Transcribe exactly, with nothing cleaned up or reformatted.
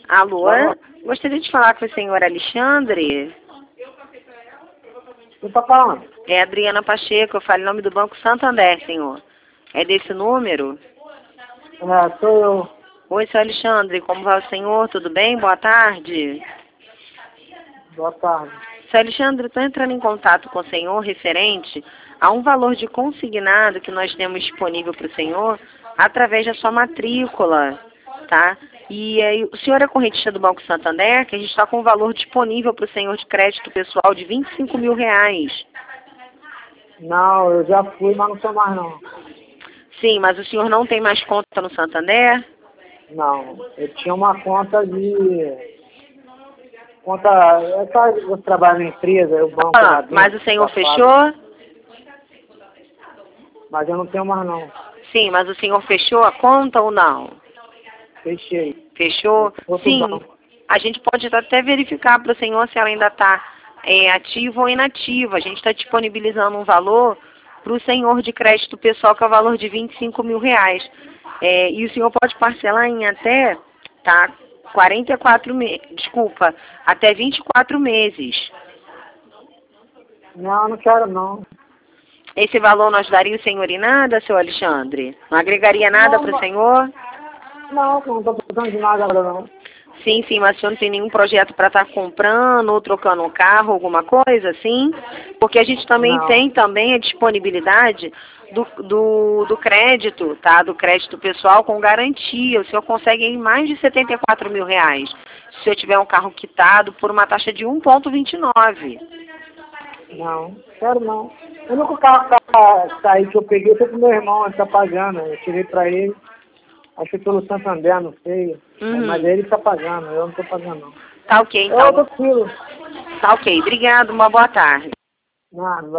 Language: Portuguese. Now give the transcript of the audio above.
Alô? Alô? Gostaria de falar com o senhor Alexandre. Quem tá falando? É Adriana Pacheco, eu falo em nome do Banco Santander, senhor. É desse número? É, sou eu. Oi, senhor Alexandre, como vai o senhor? Tudo bem? Boa tarde. Boa tarde. Senhor Alexandre, estou entrando em contato com o senhor referente a um valor de consignado que nós temos disponível para o senhor através da sua matrícula, tá? E aí, o senhor é correntista do Banco Santander, que a gente está com um valor disponível para o senhor de crédito pessoal de vinte e cinco mil reais. Não, eu já fui, mas não sou mais não. Sim, mas o senhor não tem mais conta no Santander? Não, eu tinha uma conta de... Conta... É só eu trabalho na empresa, o banco lá Ah, dentro. mas o senhor da fechou? fábrica. Mas eu não tenho mais não. Sim, mas o senhor fechou a conta ou não? Fechei. Fechou? Outro Sim, banco. a gente pode até verificar para o senhor se ela ainda está é, ativa ou inativa. A gente está disponibilizando um valor para o senhor de crédito pessoal, que é o valor de vinte e cinco mil reais. É, e o senhor pode parcelar em até, tá, quarenta e quatro meses, desculpa, até vinte e quatro meses. Não, não quero não. Esse valor não ajudaria o senhor em nada, seu Alexandre? Não agregaria nada Não, para o não, senhor? não, não tô precisando de nada agora não. Sim, sim, mas o senhor não tem nenhum projeto para estar comprando ou trocando um carro, alguma coisa assim? Porque a gente também Não, tem também a disponibilidade do, do, do crédito, tá? Do crédito pessoal com garantia. O senhor consegue em mais de setenta e quatro mil reais. Se o senhor tiver um carro quitado por uma taxa de um vírgula vinte e nove. não, quero não. O único carro que tá, tá aí que eu peguei foi pro meu irmão, ele tá pagando. Eu tirei pra ele. Acho que pelo Santander, não sei. Uhum. Mas ele tá pagando, eu não tô pagando não. Tá ok, Eu tô então. tranquilo. Tá ok. Obrigado, uma boa tarde. Nada.